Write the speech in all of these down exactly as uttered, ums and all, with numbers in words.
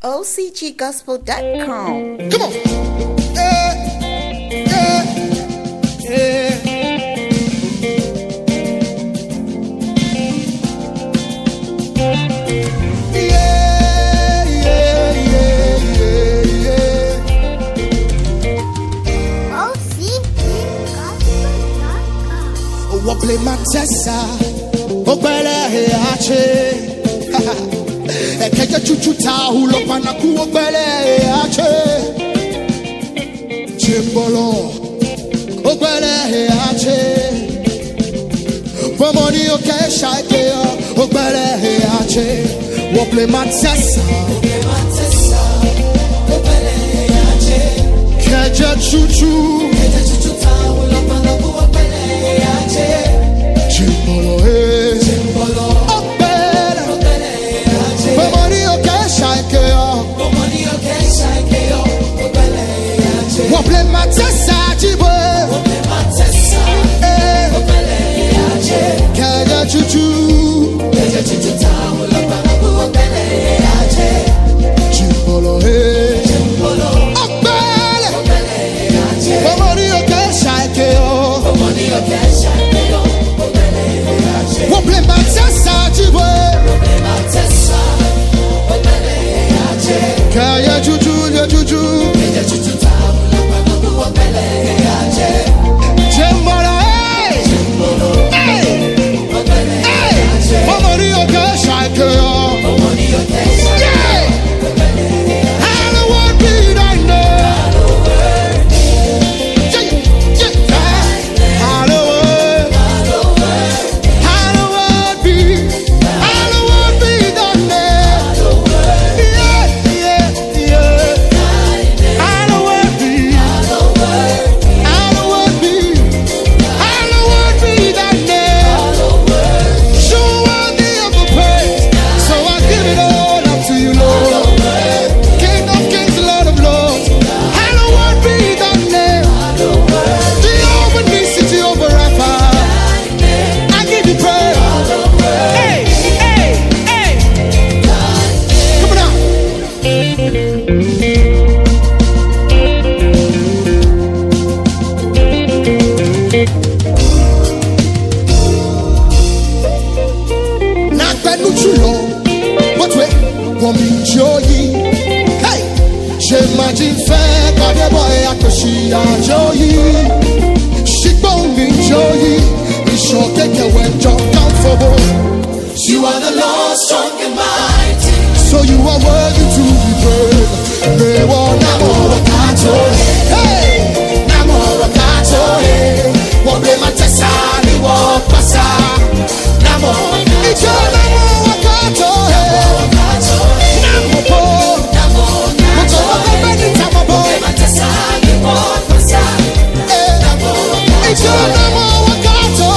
O C G gospel dot com. Come on. Yeah, yeah, yeah. Yeah, yeah, yeah, yeah, yeah. O C G gospel dot com. Oh, I play my tessa. Oh, bele ache. Ekeje chuchuta hulo panaku obele ache. Chimbolo obele ache. Pomoni oke shake obele ache. Wo play my tessa. Obele ache. Keje chuchu. Keje chuchuta hulo panaku obele ache. Chimbolo eh. Chimbolo. Wople matesa jibo, wople matesa, eh, wopele aje, keje chuchu, keje chuchu ta wola banabu wopele aje, chimbolo eh, chimbolo, wopele, wopele aje, womoni oke shake yo, womoni oke shake yo, wopele aje, wople matesa jibo, wople matesa, wopele aje, keje chuchu, keje chuchu, keje chuchu ta. Chimbolo, hey, hey, hey, Omoni oke shake yo, Omoni oke shake yo, hallowed be thy name, hallowed, hallowed be, hallowed be thy name, yeah, yeah, yeah, hallowed be. J'imagine faire quand des boys à cocher à Joey. She gon' be Joey. We sure take a well jump down for both. You are the Lord strong and mighty. So you are worthy to be praised. They want Namoro Kato. Hey, Namoro Kato. Won't be my tessa, they won't pass out. Namoro Kato. It's your Namoro Kato. Namoro Kato. Namoro. It's your number one gato.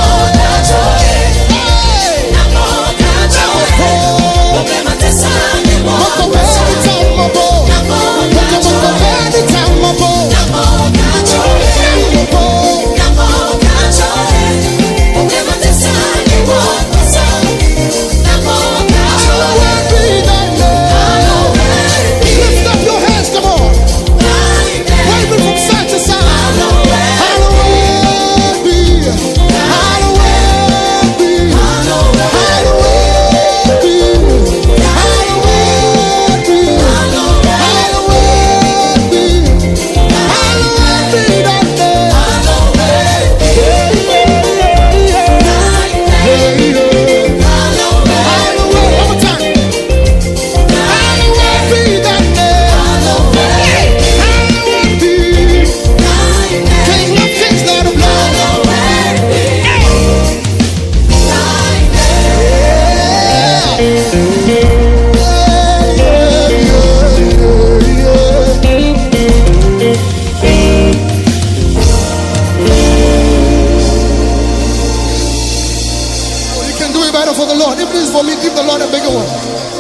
For the Lord, if this is for me, give the Lord a bigger one.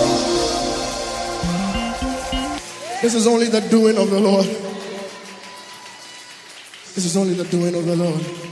This is only the doing of the Lord. This is only the doing of the Lord.